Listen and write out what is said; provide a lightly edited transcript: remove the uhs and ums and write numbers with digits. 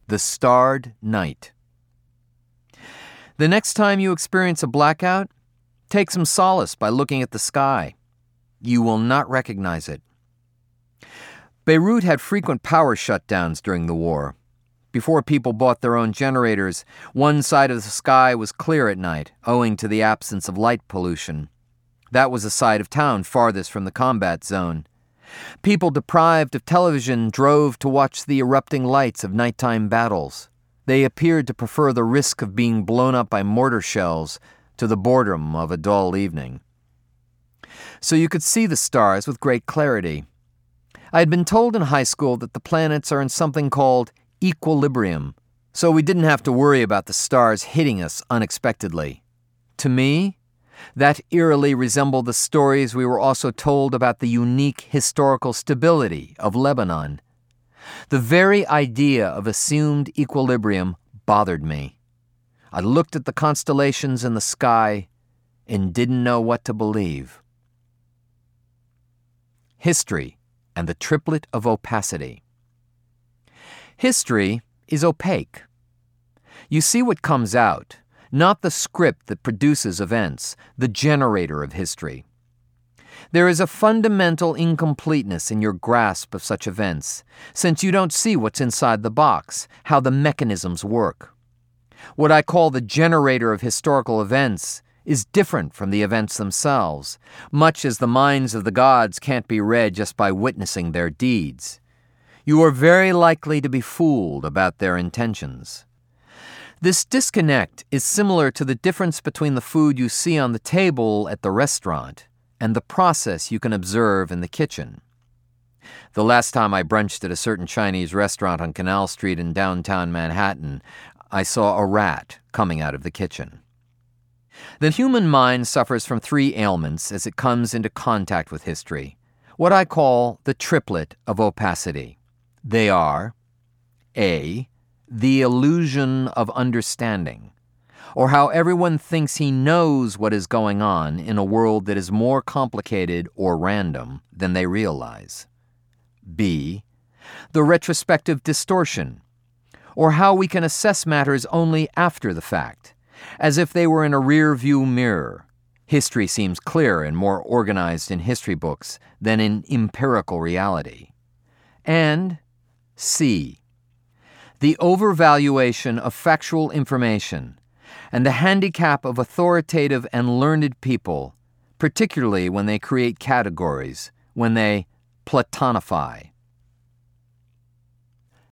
The Starred Night. The next time you experience a blackout, take some solace by looking at the sky. You will not recognize it. Beirut had frequent power shutdowns during the war. Before people bought their own generators, one side of the sky was clear at night, owing to the absence of light pollution. That was the side of town farthest from the combat zone. People deprived of television drove to watch the erupting lights of nighttime battles. They appeared to prefer the risk of being blown up by mortar shells to the boredom of a dull evening. So you could see the stars with great clarity. I had been told in high school that the planets are in something called equilibrium, so we didn't have to worry about the stars hitting us unexpectedly. To me, that eerily resembled the stories we were also told about the unique historical stability of Lebanon. The very idea of assumed equilibrium bothered me. I looked at the constellations in the sky and didn't know what to believe. History and the triplet of opacity. History is opaque. You see what comes out, not the script that produces events, the generator of history. There is a fundamental incompleteness in your grasp of such events, since you don't see what's inside the box, how the mechanisms work. What I call the generator of historical events is different from the events themselves, much as the minds of the gods can't be read just by witnessing their deeds. You are very likely to be fooled about their intentions. This disconnect is similar to the difference between the food you see on the table at the restaurant and the process you can observe in the kitchen. The last time I brunched at a certain Chinese restaurant on Canal Street in downtown Manhattan, I saw a rat coming out of the kitchen. The human mind suffers from three ailments as it comes into contact with history, what I call the triplet of opacity. They are A, the illusion of understanding, or how everyone thinks he knows what is going on in a world that is more complicated or random than they realize. B, the retrospective distortion, or how we can assess matters only after the fact, as if they were in a rear-view mirror. History seems clearer and more organized in history books than in empirical reality. And C, the overvaluation of factual information and the handicap of authoritative and learned people, particularly when they create categories, when they platonify.